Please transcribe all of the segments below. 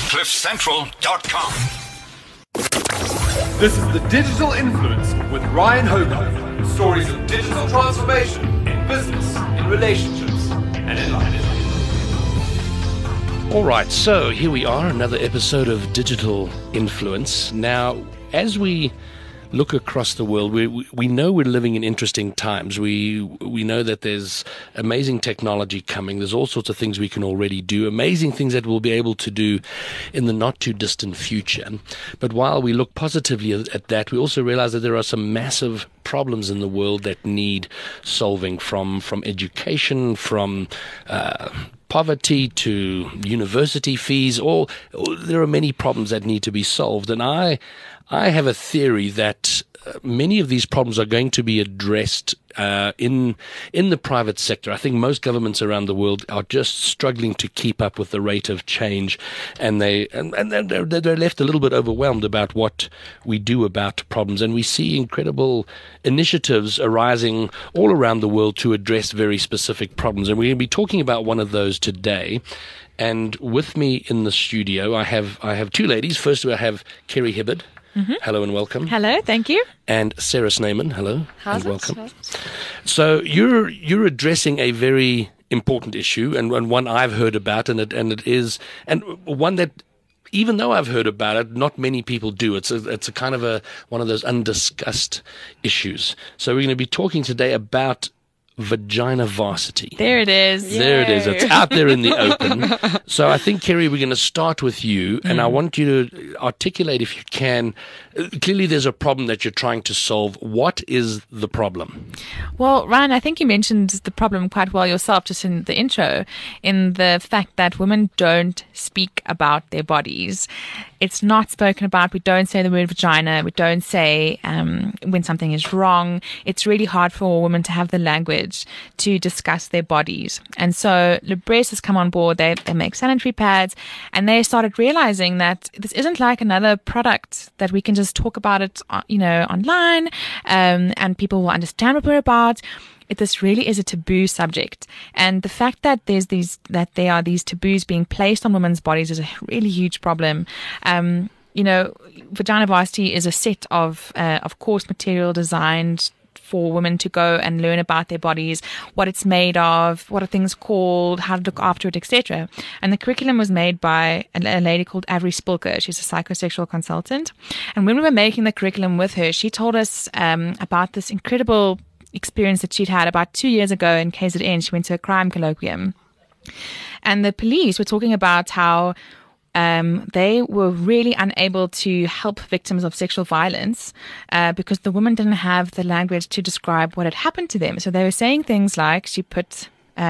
CliffCentral.com. This is The Digital Influence with Ryan Hogarth. Stories of digital transformation in business, in relationships, and in life. All right, so here we are, another episode of Digital Influence. Now, as we look across the world, we know we're living in interesting times. We know that there's amazing technology coming. There's all sorts of things we can already do, amazing things that we'll be able to do in the not too distant future. But while we look positively at that, we also realize that there are some massive problems in the world that need solving, from education, from poverty to university fees. There are many problems that need to be solved. And I have a theory that many of these problems are going to be addressed in the private sector. I think most governments around the world are just struggling to keep up with the rate of change, and they're left a little bit overwhelmed about what we do about problems. And we see incredible initiatives arising all around the world to address very specific problems. And we're going to be talking about one of those today. And with me in the studio, I have two ladies. First, I have Kerry Hibbard. Mm-hmm. Hello and welcome. Hello, thank you. And Sarah Sneyman. Hello and welcome. How's it? So you're addressing a very important issue, and one I've heard about, and one that, even though I've heard about it, not many people do. It's a kind of one of those undiscussed issues. So we're going to be talking today about vagina varsity. There it is. There it is. It's out there in the open. So I think, Kerry, we're going to start with you, and I want you to articulate, if you can. Clearly, there's a problem that you're trying to solve. What is the problem? Well, Ryan, I think you mentioned the problem quite well yourself just in the intro, in the fact that women don't speak about their bodies. It's not spoken about. We don't say the word vagina. We don't say when something is wrong. It's really hard for women to have the language to discuss their bodies. And so Libresse has come on board. They make sanitary pads, and they started realizing that this isn't like another product that we can just talk about it, online, and people will understand what we're about. This really is a taboo subject, and the fact that there are these taboos being placed on women's bodies is a really huge problem. Vagina varsity is a set of course material designed for women to go and learn about their bodies, what it's made of, what are things called, how to look after it, etc. And the curriculum was made by a lady called Avery Spilker. She's a psychosexual consultant. And when we were making the curriculum with her, she told us about this incredible experience that she'd had about 2 years ago in KZN. She went to a crime colloquium. And the police were talking about how they were really unable to help victims of sexual violence because the woman didn't have the language to describe what had happened to them. So they were saying things like, he put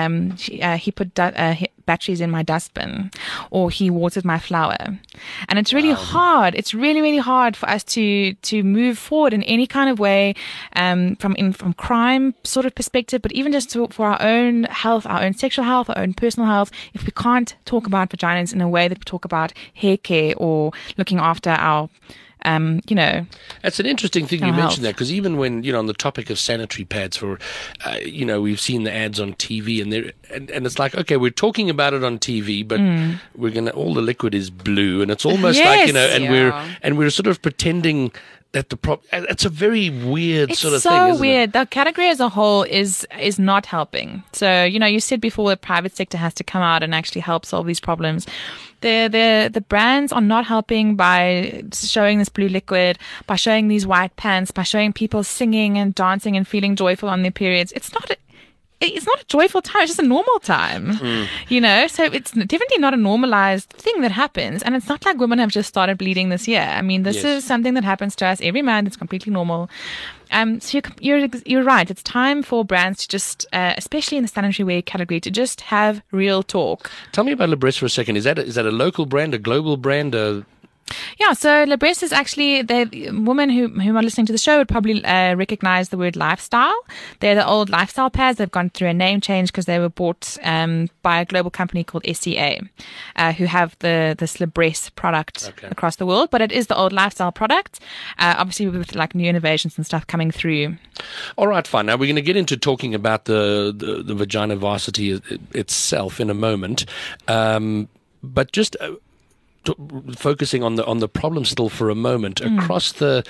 batteries in my dustbin, or he watered my flower. And it's really hard. It's really, really hard for us to move forward in any kind of way, from crime sort of perspective, but even just for our own health, our own sexual health, our own personal health, if we can't talk about vaginas in a way that we talk about hair care or looking after our That's an interesting thing you mentioned that, because even when, on the topic of sanitary pads for, we've seen the ads on TV, and it's like, okay, we're talking about it on TV, but all the liquid is blue, and it's almost we're sort of pretending that it's a very weird sort of thing, isn't it? It's so weird. The category as a whole is not helping. So, you said before the private sector has to come out and actually help solve these problems. The brands are not helping by showing this blue liquid, by showing these white pants, by showing people singing and dancing and feeling joyful on their periods. It's not a joyful time. It's just a normal time, so it's definitely not a normalized thing that happens. And it's not like women have just started bleeding this year. I mean, this is something that happens to us every month. It's completely normal. So you're right. It's time for brands to just, especially in the sanitary wear category, to just have real talk. Tell me about Libresse for a second. Is that a local brand, a global brand? Yeah, so Libresse is actually, the women who are listening to the show would probably recognize the word lifestyle. They're the old lifestyle pads. They've gone through a name change because they were bought by a global company called SCA, who have this Libresse product across the world. But it is the old lifestyle product, obviously with like new innovations and stuff coming through. All right, fine. Now we're going to get into talking about the vagina varsity itself in a moment. But just focusing on the problem still for a moment across the.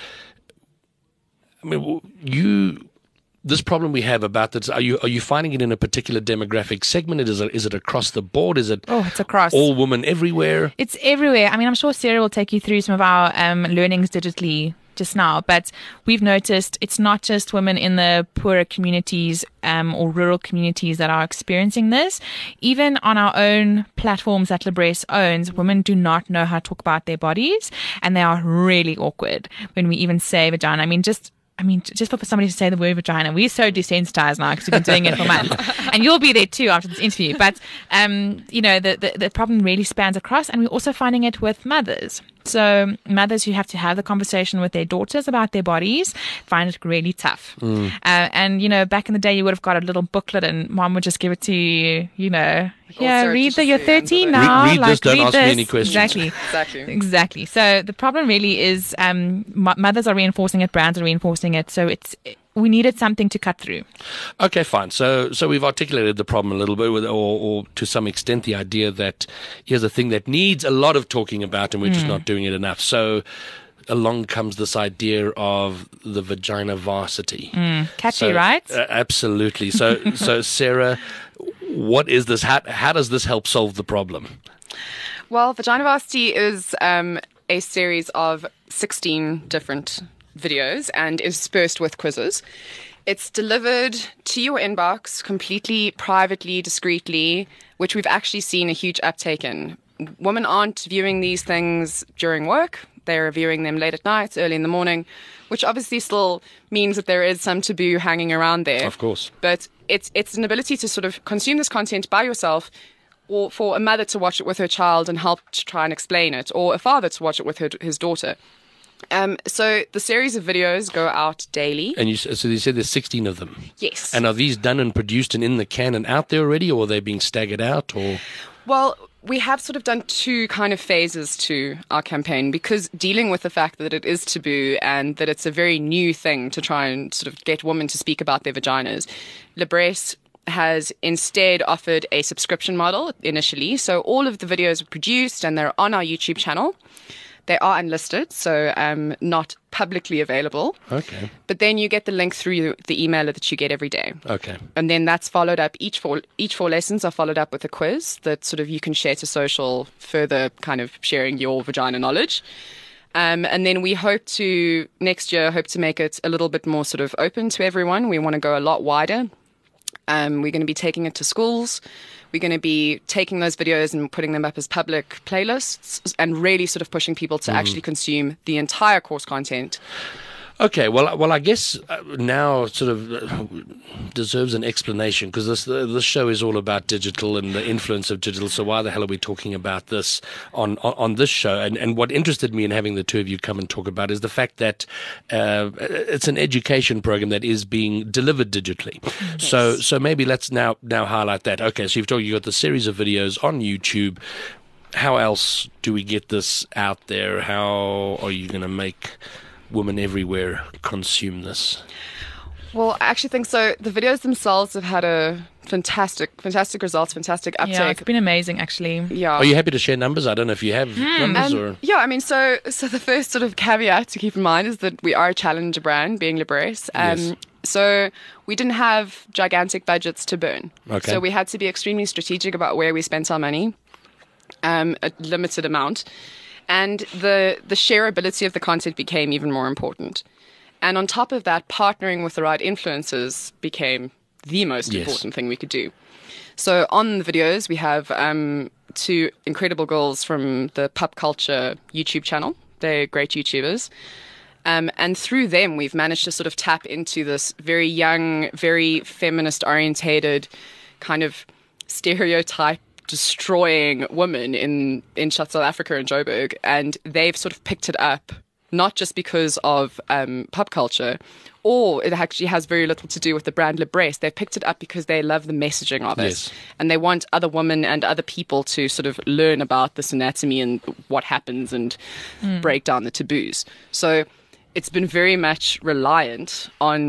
I mean, this problem we have about this, are you finding it in a particular demographic segment? Is it across the board? Is it it's across all women everywhere? It's everywhere. I mean, I'm sure Sarah will take you through some of our learnings digitally just now, but we've noticed it's not just women in the poorer communities or rural communities that are experiencing this. Even on our own platforms that Libresse owns, women do not know how to talk about their bodies, and they are really awkward when we even say vagina. I mean, just for somebody to say the word vagina, we're so desensitized now because we've been doing it for months. And you'll be there too after this interview. But, the problem really spans across, and we're also finding it with mothers. So mothers who have to have the conversation with their daughters about their bodies find it really tough. Back in the day, you would have got a little booklet and mom would just give it to you, read that you're 13 now. Read this, don't ask me any questions. Exactly. So the problem really is mothers are reinforcing it, brands are reinforcing it. So we needed something to cut through. Okay, fine. So we've articulated the problem a little bit, or to some extent the idea that here's a thing that needs a lot of talking about and we're just not doing it enough. So along comes this idea of the vagina varsity. Catchy, right? Absolutely. So Sarah, what is this? How does this help solve the problem? Well, Vagina Varsity is a series of 16 different videos and interspersed with quizzes. It's delivered to your inbox completely privately, discreetly, which we've actually seen a huge uptake in. Women aren't viewing these things during work. They're viewing them late at night, early in the morning, which obviously still means that there is some taboo hanging around there. Of course. But it's an ability to sort of consume this content by yourself, or for a mother to watch it with her child and help to try and explain it, or a father to watch it with his daughter. So the series of videos go out daily. And so you said there's 16 of them? Yes. And are these done and produced and in the can and out there already, or are they being staggered out? Or Well, we have sort of done two kind of phases to our campaign, because dealing with the fact that it is taboo and that it's a very new thing to try and sort of get women to speak about their vaginas, Libresse has instead offered a subscription model initially. So all of the videos are produced and they're on our YouTube channel. They are unlisted, so not publicly available. Okay. But then you get the link through the emailer that you get every day. Okay. And then that's followed up. Each four lessons are followed up with a quiz that sort of you can share to social, further kind of sharing your vagina knowledge. And then we next year hope to make it a little bit more sort of open to everyone. We want to go a lot wider. We're going to be taking it to schools. We're going to be taking those videos and putting them up as public playlists and really sort of pushing people to actually consume the entire course content. Okay, well, I guess now sort of deserves an explanation, because this show is all about digital and the influence of digital. So why the hell are we talking about this on this show? And what interested me in having the two of you come and talk about is the fact that it's an education program that is being delivered digitally. Yes. So maybe let's now highlight that. Okay, so you got the series of videos on YouTube. How else do we get this out there? How are you going to make women everywhere consume this? Well, I actually think so. The videos themselves have had a fantastic results, fantastic uptake. Yeah, it's been amazing, actually. Yeah. Are you happy to share numbers? I don't know if you have numbers or. Yeah, I mean, so the first sort of caveat to keep in mind is that we are a challenger brand, being Libresse. Yes. So we didn't have gigantic budgets to burn. Okay. So we had to be extremely strategic about where we spent our money, a limited amount. And the shareability of the content became even more important. And on top of that, partnering with the right influencers became the most important thing we could do. So on the videos, we have two incredible girls from the Pop Culture YouTube channel. They're great YouTubers. And through them, we've managed to sort of tap into this very young, very feminist-orientated kind of stereotype destroying women in South Africa and Joburg, and they've sort of picked it up, not just because of pop culture, or it actually has very little to do with the brand Libresse. They've picked it up because they love the messaging of it, and they want other women and other people to sort of learn about this anatomy and what happens and break down the taboos. So it's been very much reliant on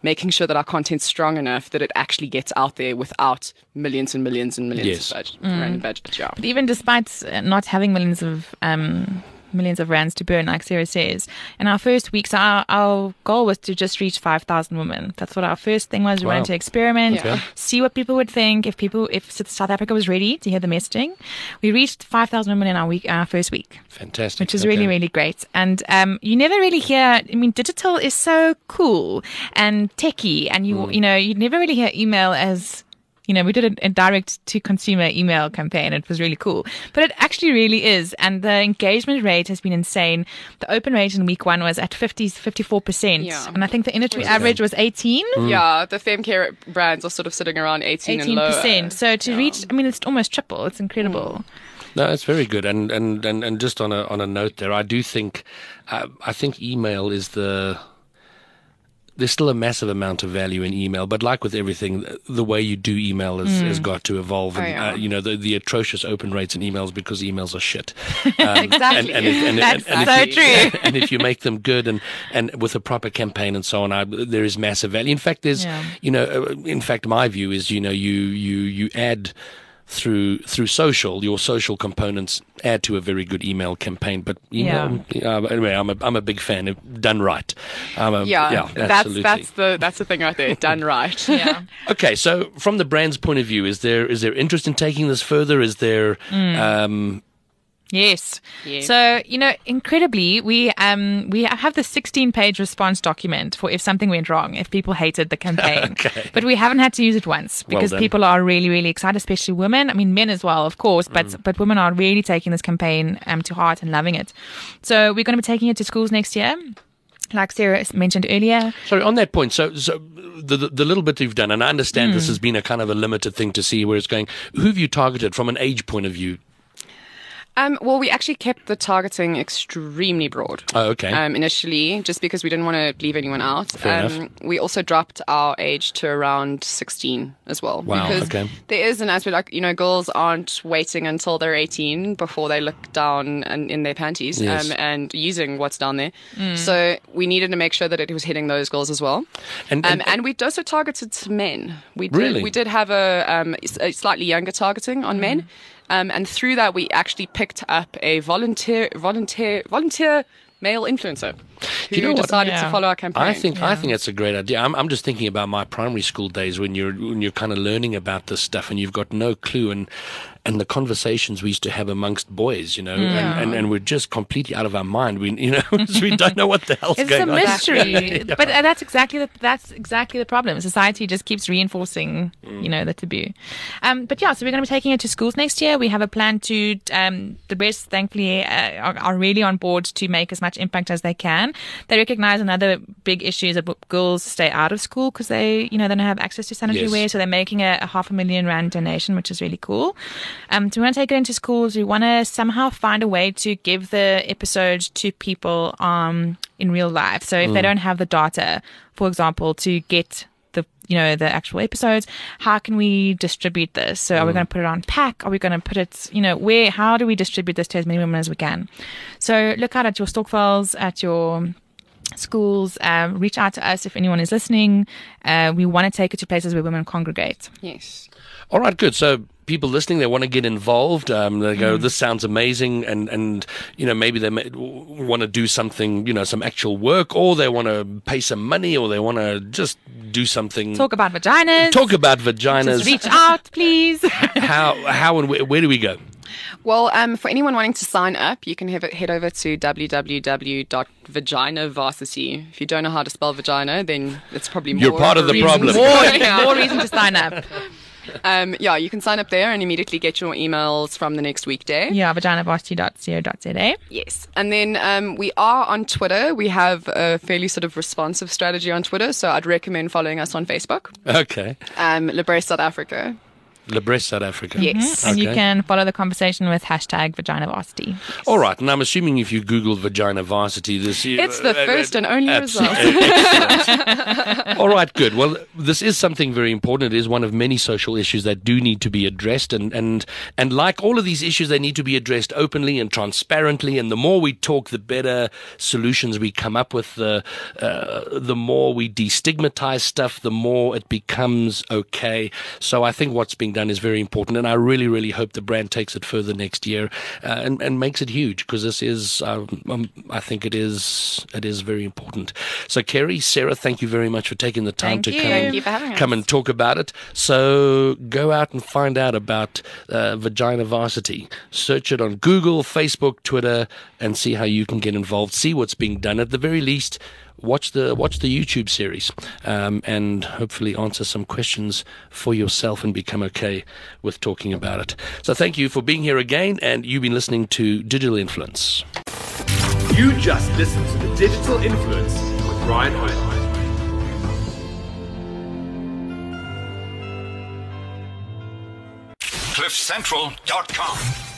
making sure that our content's strong enough that it actually gets out there without millions and millions and millions Yes. of budget, rand budget. Yeah. But even despite not having millions of rands to burn, like Sarah says, in our first week, so our goal was to just reach 5,000 women. That's what our first thing was. We Wow. wanted to experiment, Yeah. see what people would think, if South Africa was ready to hear the messaging. We reached 5,000 women in our first week, Fantastic. which is Okay. really, really great. And you never really hear, I mean, digital is so cool and techie, and you never really hear email as, we did a direct to consumer email campaign. It was really cool, but it actually really is. And the engagement rate has been insane. The open rate in week 1 was at 54%. Yeah. And I think the industry average was 18. Yeah, the femcare brands are sort of sitting around 18 and lower. 18%. So to reach, I mean, it's almost triple. It's incredible. No, it's very good. And just on a note there, I do think, I think email is there's still a massive amount of value in email, but like with everything, the way you do email has got to evolve. And, yeah. The atrocious open rates in emails because emails are shit. Exactly. That's if so you- true. And if you make them good and with a proper campaign and so on, there is massive value. In fact, there's, Yeah. in fact, my view is, you add through social, your social components add to a very good email campaign. But email, anyway, I'm a big fan of done right. Absolutely. That's the thing right there. Done right. Yeah. Okay, so from the brand's point of view, is there interest in taking this further? Is there Yes. Yes. So, incredibly, we have the 16-page response document for if something went wrong, if people hated the campaign. Okay. But we haven't had to use it once because done. people are really, really excited, especially women. I mean, men as well, of course, but women are really taking this campaign to heart and loving it. So we're going to be taking it to schools next year. Like Sarah mentioned earlier. Sorry, on that point, so the little bit you've done, and I understand this has been a kind of a limited thing to see where it's going. Who have you targeted from an age point of view? Well, we actually kept the targeting extremely broad. Oh, okay. Initially, just because we didn't want to leave anyone out. Fair enough. We also dropped our age to around 16 as well. Wow, Because okay. there is an aspect, girls aren't waiting until they're 18 before they look down in their panties Yes. and using what's down there. So we needed to make sure that it was hitting those girls as well. And We also targeted to men. We Really? did have a slightly younger targeting on men. And through that, we actually picked up a volunteer male influencer who you know what? decided Yeah. to follow our campaign. I think that's a great idea. I'm just thinking about my primary school days when you're kind of learning about this stuff and you've got no clue and the conversations we used to have amongst boys, and we're just completely out of our mind. We don't know what the hell's It's going a on. mystery. But that's exactly the problem. Society just keeps reinforcing, the taboo. But yeah, so we're going to be taking it to schools next year. We have a plan to, the Breasts thankfully are really on board to make as much impact as they can. They recognize another big issue is that girls stay out of school because they don't have access to sanitary Yes. wear. So they're making a R500,000 rand donation, which is really cool. So we want to take it into schools. We want to somehow find a way to give the episode to people in real life. So if they don't have the data, for example, to get the actual episodes, how can we distribute this? So are we going to put it on pack? Are we going to put it, how do we distribute this to as many women as we can? So look out at your Stokvels, at your schools, reach out to us if anyone is listening. We want to take it to places where women congregate. Yes. All right, good. So people listening, they want to get involved. They go, this sounds amazing. And maybe they want to do something, some actual work, or they want to pay some money, or they want to just do something. Talk about vaginas. Vaginas. Just reach out, please. How and where do we go? Well, for anyone wanting to sign up, you can head over to www.vaginavarsity. If you don't know how to spell vagina, then it's probably more. You're part of the reasons- problem. More reason to sign up. You can sign up there and immediately get your emails from the next weekday. Yeah, vaginavarsity.co.za. Yes. And then we are on Twitter. We have a fairly sort of responsive strategy on Twitter, so I'd recommend following us on Facebook. Okay. Librace South Africa. Lebrest, South Africa. Yes. And you Okay. can follow the conversation with hashtag VaginaVarsity. All right, and I'm assuming if you Google Vagina Varsity, It's the first and only result. Excellent. All right, good. Well, this is something very important. It is one of many social issues that do need to be addressed, and like all of these issues, they need to be addressed openly and transparently. And the more we talk, the better solutions we come up with. The more we destigmatize stuff, the more it becomes okay. So I think what's being done is very important, and I really, really hope the brand takes it further next year and makes it huge, because this is, I think it is very important. So Kerry, Sarah, thank you very much for taking the time Thank you. Thank you for having us. come and talk about it. So go out and find out about Vagina Varsity. Search it on Google, Facebook, Twitter, and see how you can get involved. See what's being done. At the very least, watch the YouTube series, and hopefully answer some questions for yourself and become okay with talking about it. So thank you for being here again, and you've been listening to Digital Influence. You just listened to The Digital Influence with Ryan Hogan. CliffCentral.com